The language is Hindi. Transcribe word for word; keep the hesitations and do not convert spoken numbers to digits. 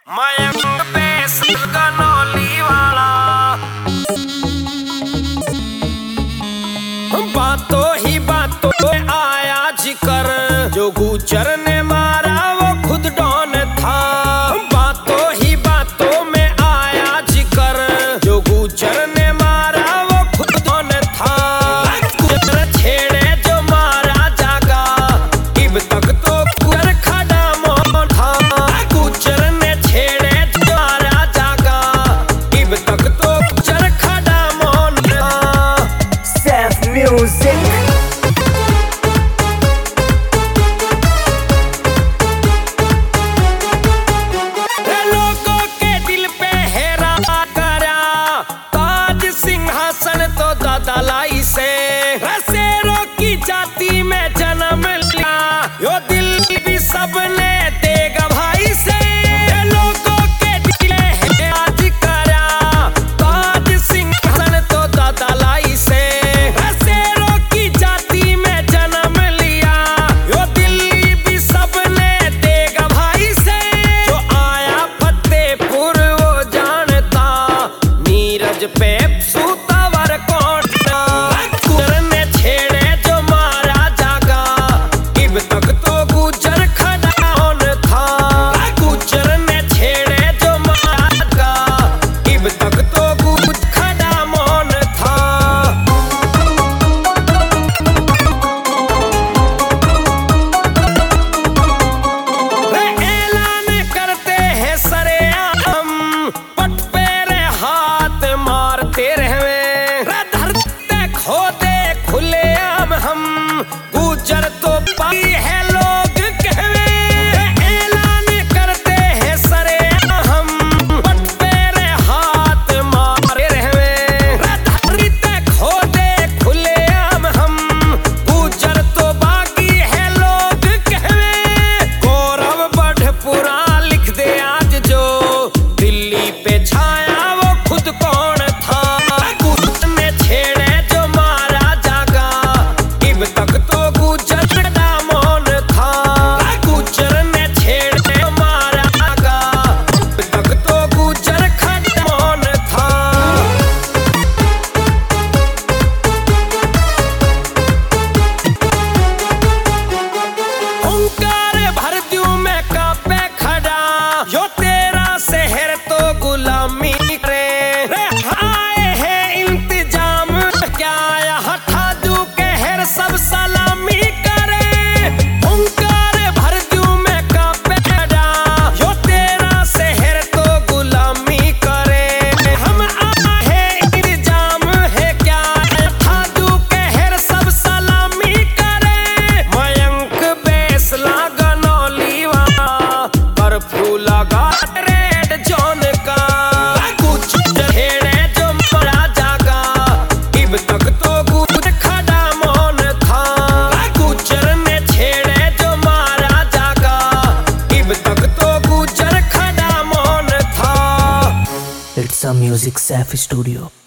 मयंक बेस गनौली वाला। बातों ही बातों में आया जिकर, जो गुजर ने मारा वो खुद डॉन था। बातों ही बातों में आया जिकर, जो गुजर ने मारा वो खुद डॉन था। गुजर छेड़े जो मारा जागा, इब तक तो गुजर खड़ा मौन था। गुजर ने छेड़े जो मारा जागा, इब तक तो गुजर खड़ा मौन था। Seth Music। दलाई से रसेरों की जाति में जन्म लिया, यो दिल भी सबने देगा भाई से। लोगों के दिल है आज करा, ताज सिंहासन तो दलाई से। रसेरों की जाति में जन्म लिया, यो दिल भी सबने देगा भाई से। जो आया फतेहपुर वो जानता, नीरज पे गुजर तो पाई है लोग कहवे। ऐलान करते हैं सरे हम, पट पेरे हाथ मारे रहवे। धरती ते खोदे खुले आम हम, गुजर तो बाकी है लोग कहवे। गौरव बढ़पुरा लिख दे आज जो, दिल्ली पे छाया वो खुद कौन था। गुजर ने छेड़े जो मारा जागा, इब तक It's a Music Seth Studio।